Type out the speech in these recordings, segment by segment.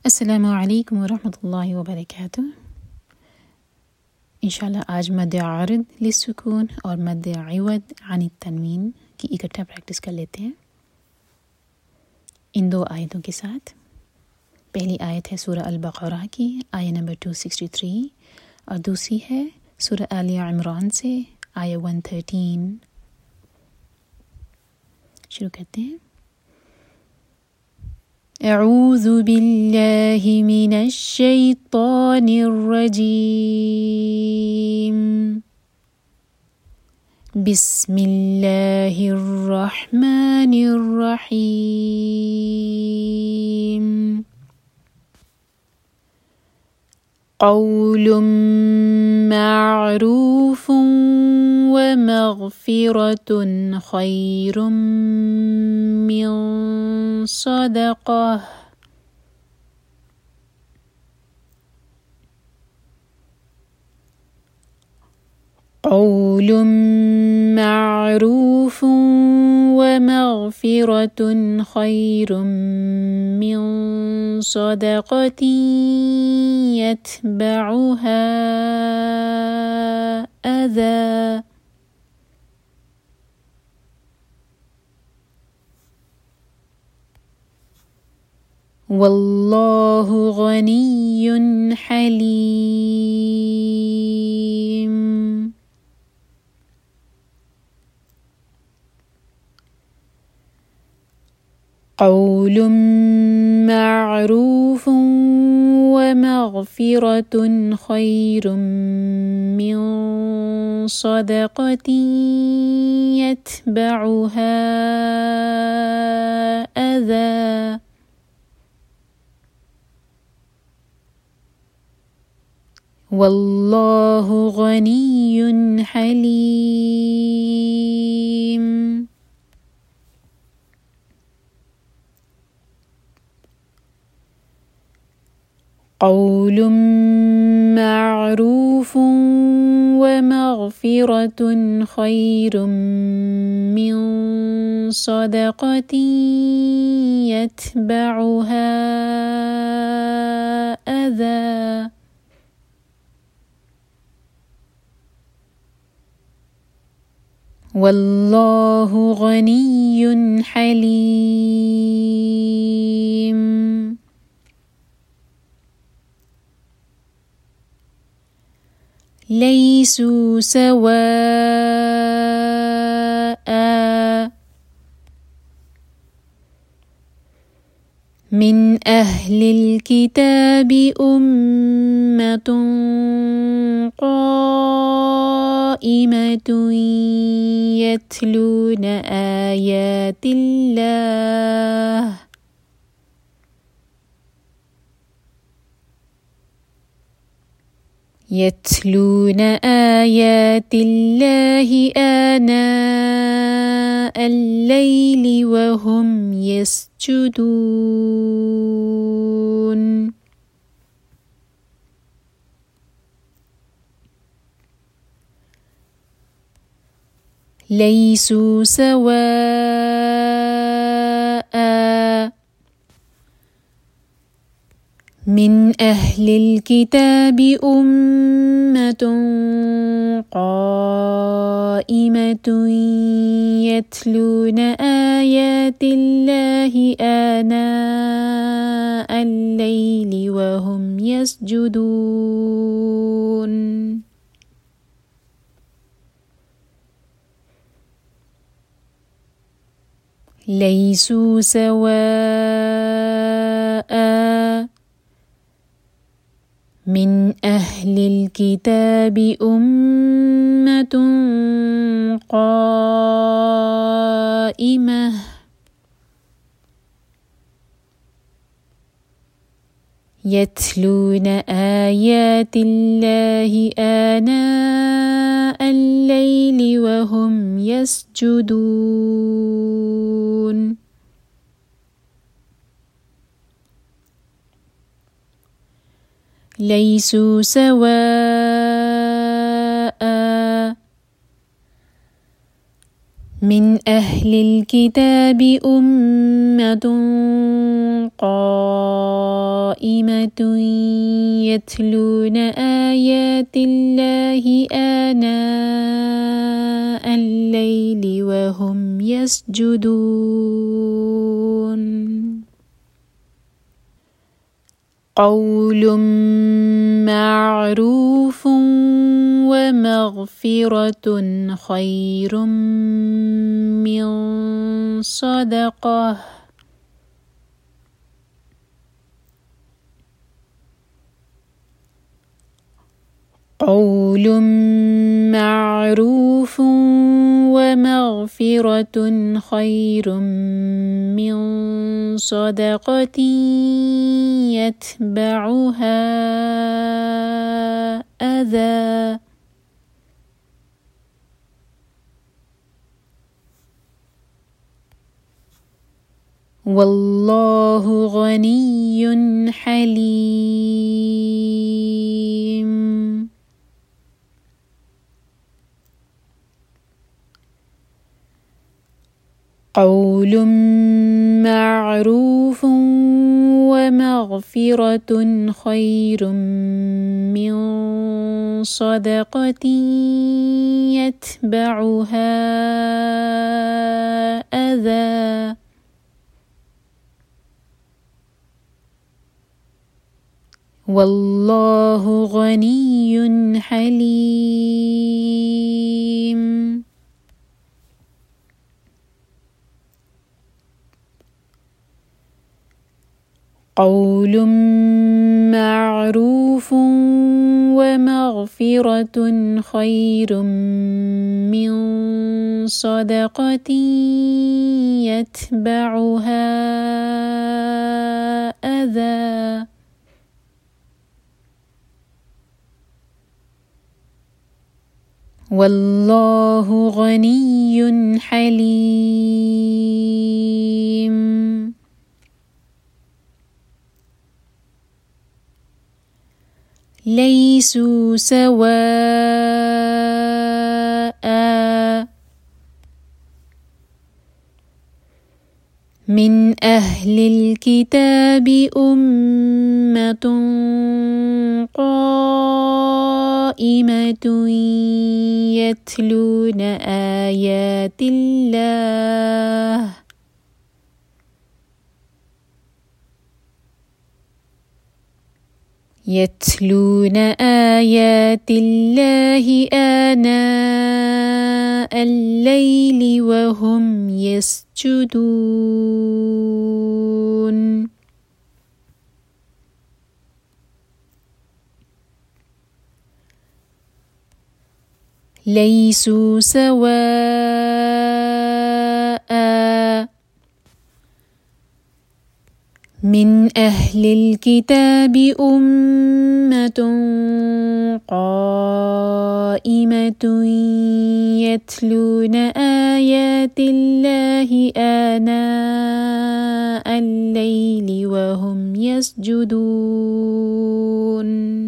अस्सलामु अलैकुम वरहमतुल्लाहि वबरकातुह। इंशाल्लाह आज मद आरिद लिस्सुकून और मद इवद अन तन्वीन की इकट्ठा प्रैक्टिस कर लेते हैं इन दो आयतों के साथ। पहली आयत है सूरह अल-बक़रा की आयत नंबर 263 और दूसरी है सूरह आल इमरान से आयत 113। शुरू करते हैं। अऊज़ु बिल्लाहि मिनश शैतानिर रजीम। बिस्मिल्लाहिर रहमानिर रहीम। क़ौलुम मअरूफ़ुन व मग़फ़िरतुन ख़ैरुम मिन सदक़ह। क़ौलुम मअरूफ़ुन व मग़फ़िरतुन ख़ैरुम मिन सदक़तिन यत्बअुहा अज़ा। वल्लाहु गनिय्युन हलीम। क़ौलुम मअरूफ़ुन व मग़फ़िरतुन ख़ैरुम मिन सदक़तिन यत्बअुहा अज़ा। वल्लाहु गनिय्युन हलीम। क़ौलुम मअरूफ़ुन व मग़फ़िरतुन ख़ैरुम मिन सदक़तिन यत्बअुहा अज़ा। वल्लाहु गनिय्युन हलीम। लैसू सवाअ मिन अहलिल किताबि उम्मतुन क़ाइमतुन यत्लून आयातिल्लाह आनाअ अल-लैलि वहुम यस्जुदून। लैसू सवाअ मिन अहलिल किताबि उम्मतुन क़ाइमतुन यत्लून आयातिल्लाहि आनाअ अल-लैलि वहुम यस्जुदून। लैसू सवाअ मिन अहलिल किताबि उम्मतुन क़ाइमह यत्लून आयातिल्लाहि आनाअ अल-लैलि वहुम यस्जुदून। लैसू सवाअ मिन अहलिल किताबि उम्मतुन قائمة يتلون آيات الله آناء الليل وهم يسجدون قول معروف ومغفرة خير من صدقة قول معروف ومغفرة خير من صدقة يتبعها أذى والله غني حليم قول معروف ومغفرة خير من صدقة يتبعها أذى والله غني حليم قول معروف ومغفرة خير من صدقة يتبعها أذى والله غني حليم ليسوا سواء من أهل الكتاب أمة قائمة يتلون آيات الله آناء الليل وهم يسجدون ليسوا سواء من أهل الكتاب أمة قائمة يتلون آيات الله آناء الليل وهم يسجدون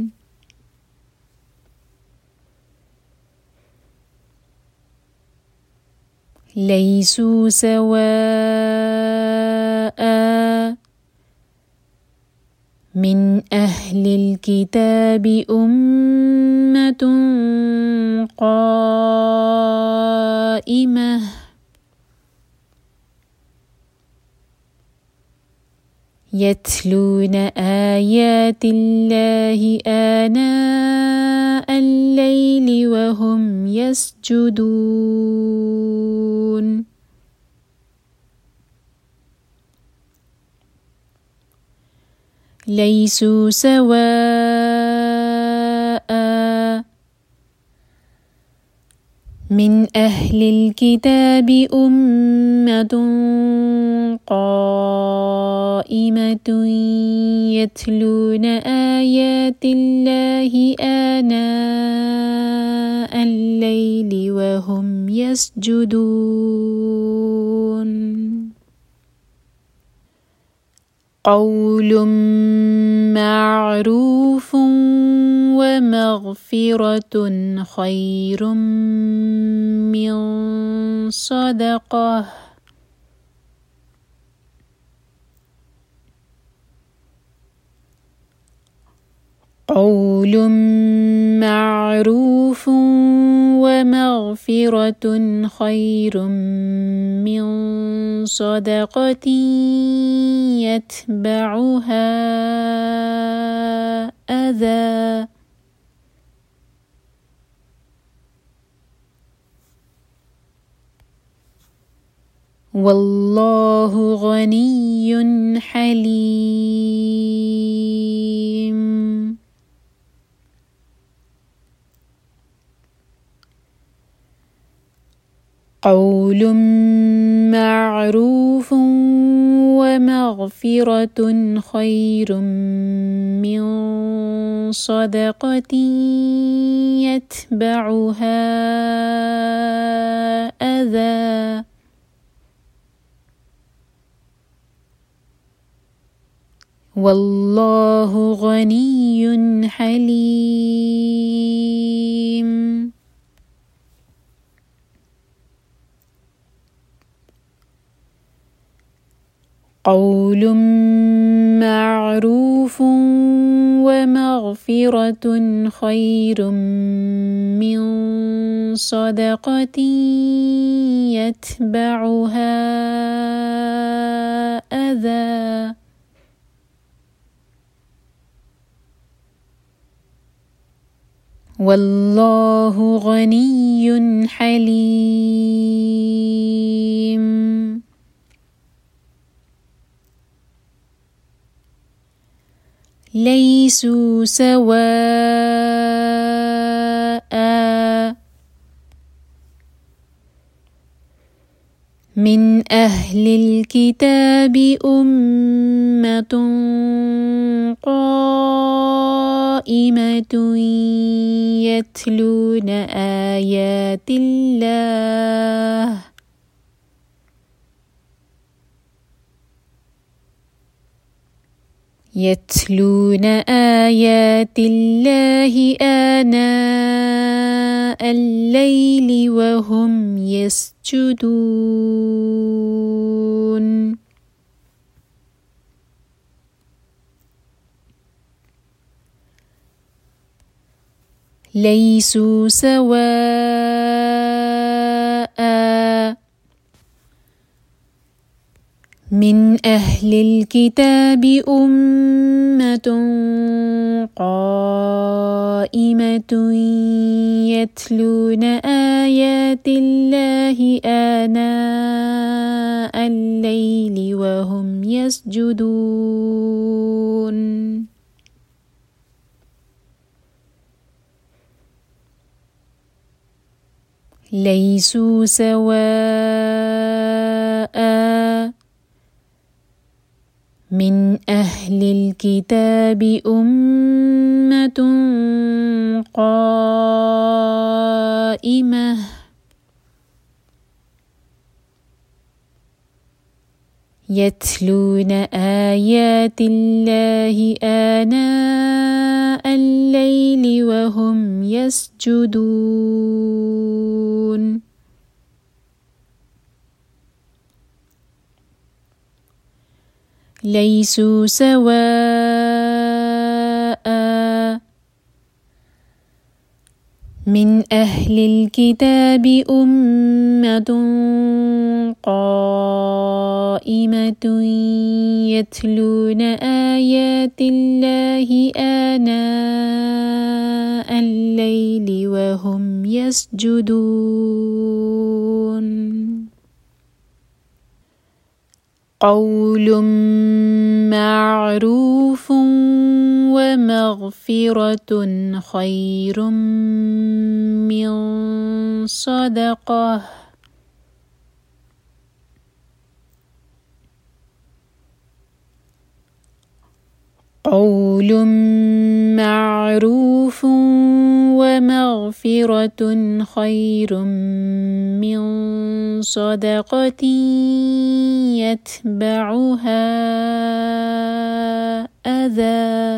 ليسوا سواء من أهل الكتاب أمة قائمة يتلون آيات الله آناء الليل وهم يسجدون ليسوا سواء من أهل الكتاب أمة قائمة يتلون آيات الله آناء الليل وهم يسجدون قول معروف ومغفرة خير من صدقة قول معروف ومغفرة خير من صدقة يتبعها أذى. والله غني حليم. قول معروف ومغفرة خير من صدقة يتبعها أذى. والله غني حليم. قول معروف ومغفرة خير من صدقة يتبعها أذى. والله غني حليم. ليسوا سواء من أهل الكتاب أمة قائمة يتلون آيات الله آناء الليل وهم يسجدون. ليسوا سواء من أهل الكتاب أمة قائمة يتلون آيات الله آناء الليل وهم يسجدون. ليسوا سواء من أهل الكتاب أمة قائمة يتلون آيات الله آناء الليل وهم يسجدون. ليسوا سواء من أهل الكتاب أمة قائمة يتلون آيات الله آناء الليل وهم يسجدون. قول معروف ومغفرة خير من صدقة. قول معروف ومغفرة خير من صدقة يتبعها أذى.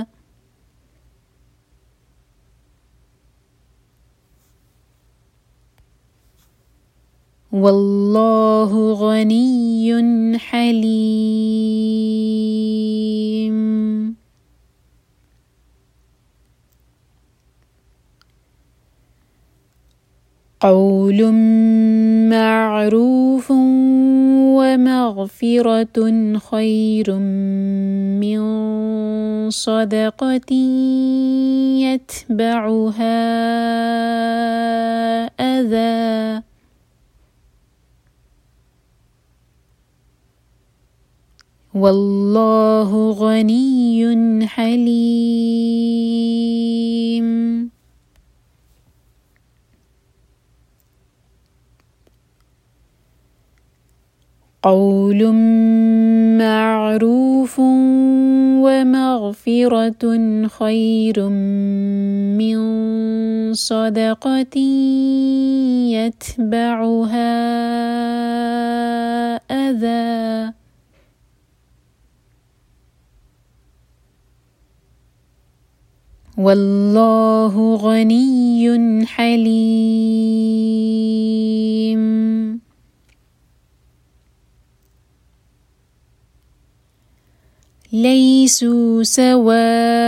والله غني حليم. قول معروف ومغفرة خير من صدقة يتبعها أذى والله غني حليم. قول معروف ومغفرة خير من صدقة يتبعها أذى والله غني حليم. ليسوا سواء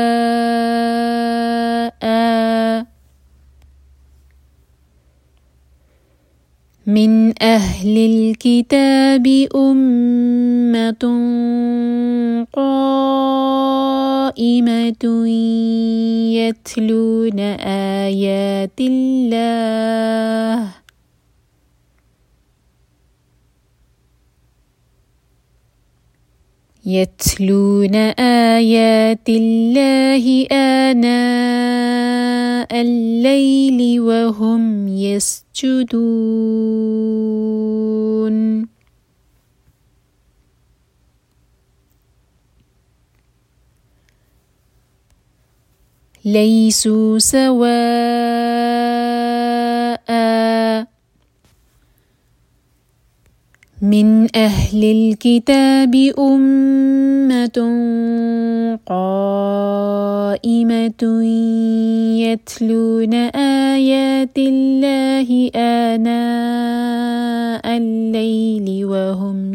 من أهل الكتاب أمة قائمة يتلون آيات الله آناء الليل وهم يسجدون. ليسوا سواء من أهل الكتاب أمة قائمة يتلون آيات الله آناء الليل وهم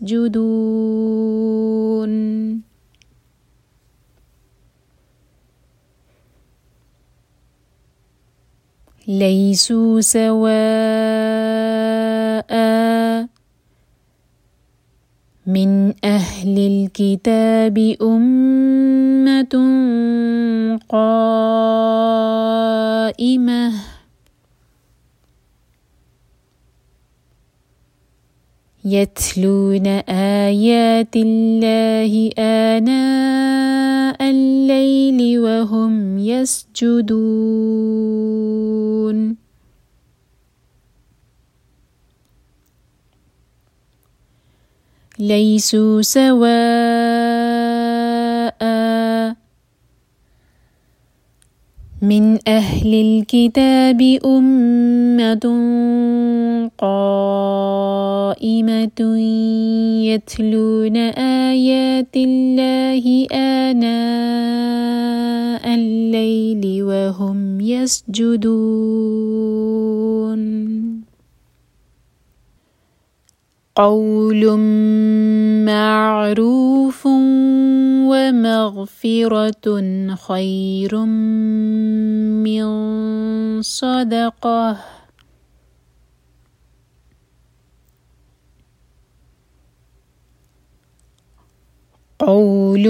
يسجدون. ليسوا سواء من أهل الكتاب أمة قائمة يتلون آيات الله آناء الليل وهم يسجدون. ليسوا سواء من أهل الكتاب أمة قائمة يتلون آيات الله آناء الليل وهم يسجدون. قول معروف ومغفرة خير من صدقة قول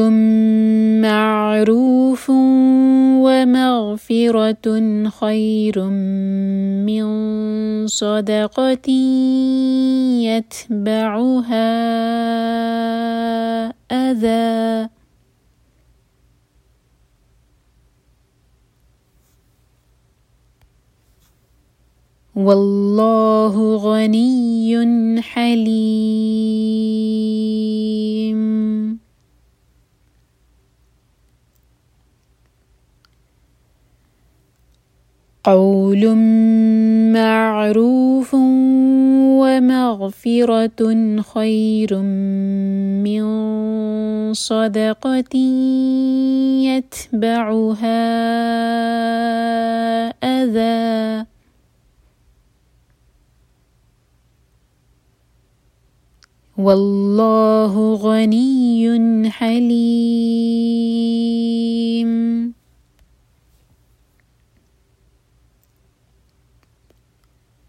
معروف ومغفرة خير من صدقة يتبعها أذى والله غني حليم. قول معروف ومغفرة خير من صدقة يتبعها أذى والله غني حليم.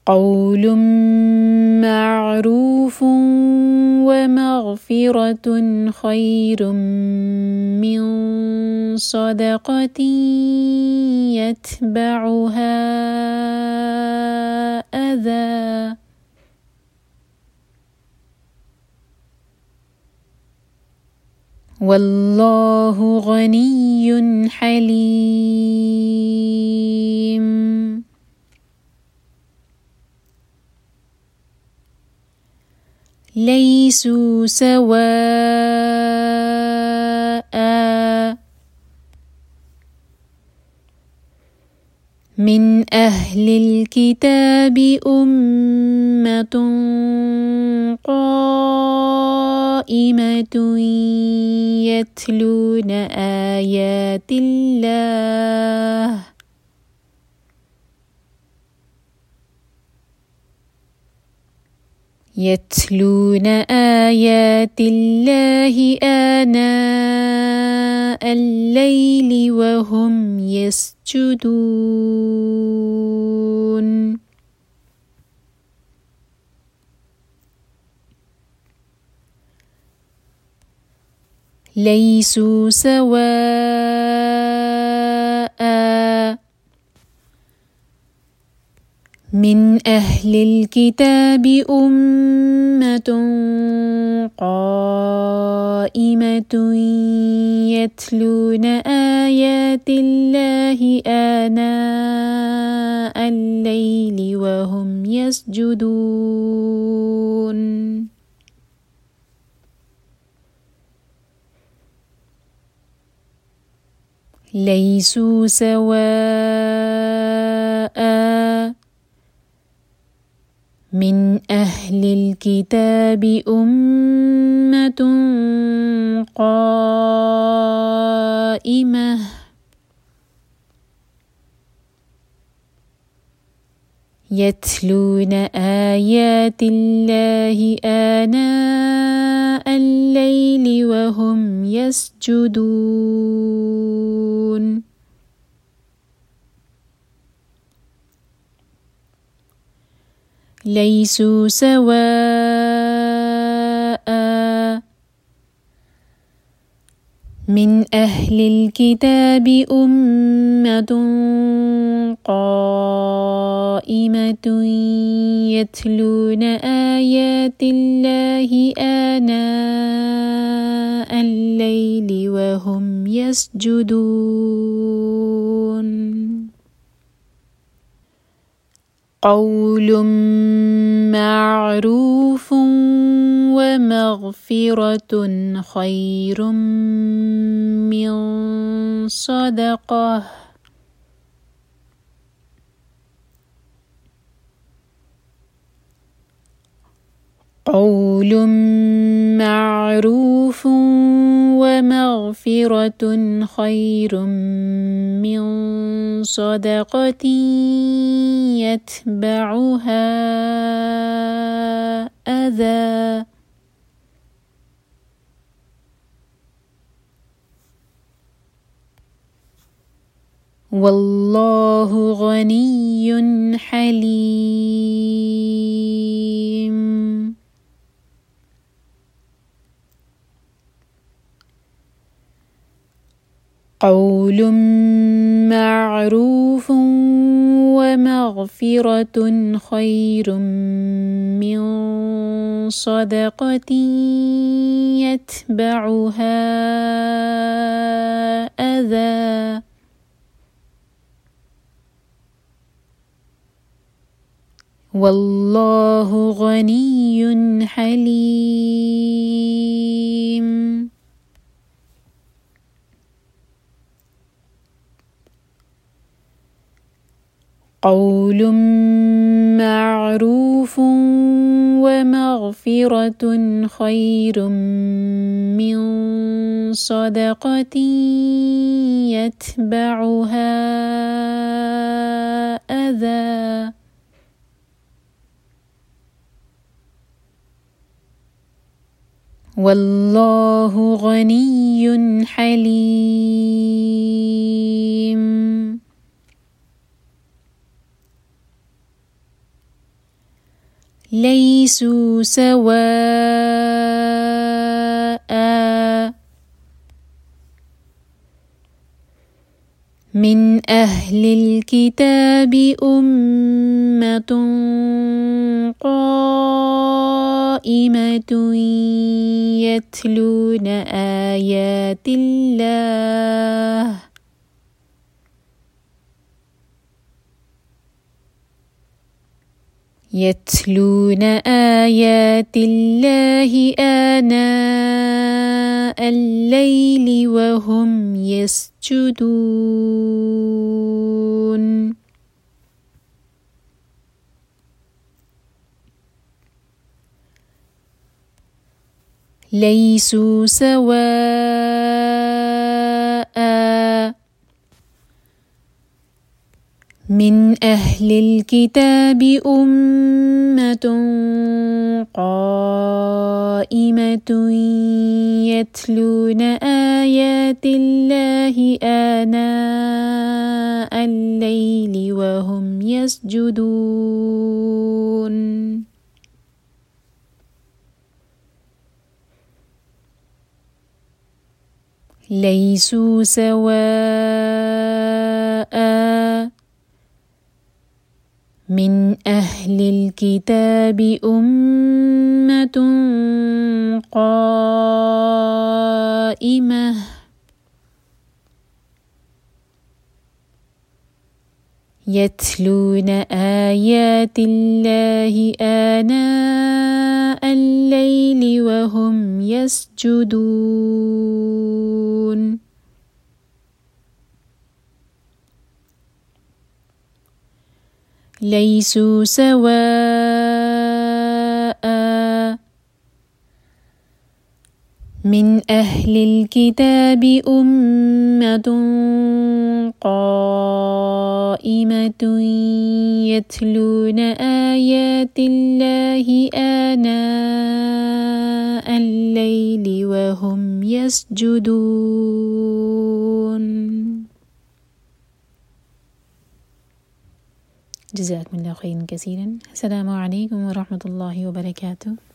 قول معروف ومغفرة خير من صدقة يتبعها أذى والله غني حليم ليسوا سواء من أهل الكتاب أمة قائمة يتلون آيات الله آناء الليل وهم يسجدون ليسوا سواء من أهل الكتاب أمة قائمة يتلون آيات الله آناء الليل وهم يسجدون ليسوا سواء من أهل الكتاب أمة قائمة يتلون آيات الله آناء الليل وهم يسجدون ليسوا سواء من أهل الكتاب أمة قائمة يتلون آيات الله آناء الليل وهم يسجدون قول معروف ومغفرة خير من صدقة قول معروف ومغفرة خير من صدقة يتبعها أذى والله غني حليم قول معروف ومغفرة خير من صدقة يتبعها أذى والله غني حليم قول معروف ومغفرة خير من صدقة يتبعها أذى والله غني حليم ليسوا سواء من أهل الكتاب أمة قائمة يتلون آيات الله آناء الليل وهم يسجدون ليسوا سواء من أهل الكتاب أمة قائمة يتلون آيات الله آناء الليل وهم يسجدون ليسوا سواء من أهل الكتاب أمة قائمة يتلون آيات الله آناء الليل وهم يسجدون ليسوا سواء من أهل الكتاب أمة قائمة يتلون آيات الله آناء الليل وهم يسجدون. جزاكم الله خيرا كثيرا. السلام عليكم ورحمة الله وبركاته.